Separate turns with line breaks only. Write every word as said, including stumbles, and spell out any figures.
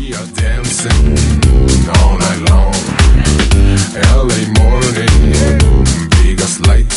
are dancing all night long. L A morning, Vegas light.